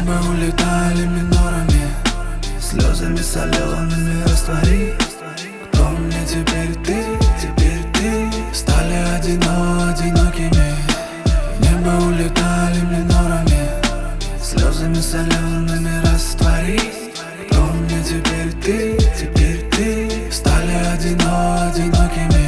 небо улетали минорами, слезами солеными раствори. Кто мне теперь ты стали одинокими. В небо улетали минорами, слезами солеными раствори. Кто мне теперь ты стали одинокими.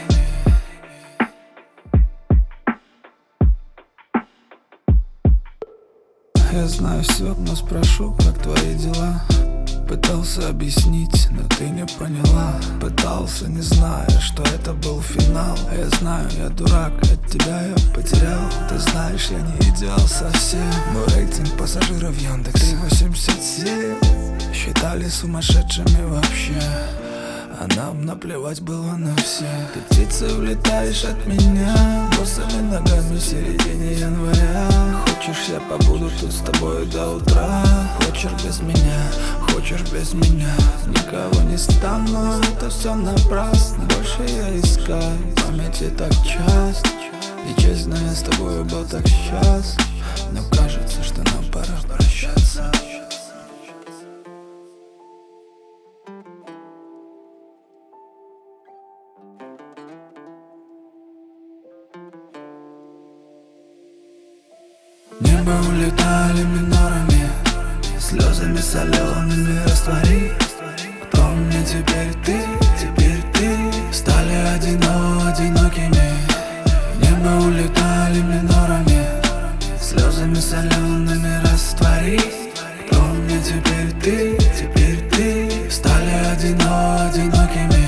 Я знаю все, но спрошу, как твои дела. Пытался объяснить, но ты не поняла. Пытался, не зная, что это был финал. Я знаю, я дурак, от тебя я потерял. Ты знаешь, я не идеал совсем. Мой рейтинг пассажиров Яндекс 3,87. Считали сумасшедшими вообще, а нам наплевать было на всех. Ты птицей улетаешь от меня, босыми ногами в середине января. Хочешь, я побуду тут с тобой до утра. Хочешь без меня, хочешь без меня. Никого не стану, это все напрасно. Больше я искаю в памяти так часто. И честно, я с тобой был так счастлив. Но кажется, что нам пора прощаться. Небо улетали минорами, слезами солеными раствори. Кто мне теперь ты стали одинокими. Небо улетали минорами, слезами солеными раствори. Кто мне теперь ты стали одинокими.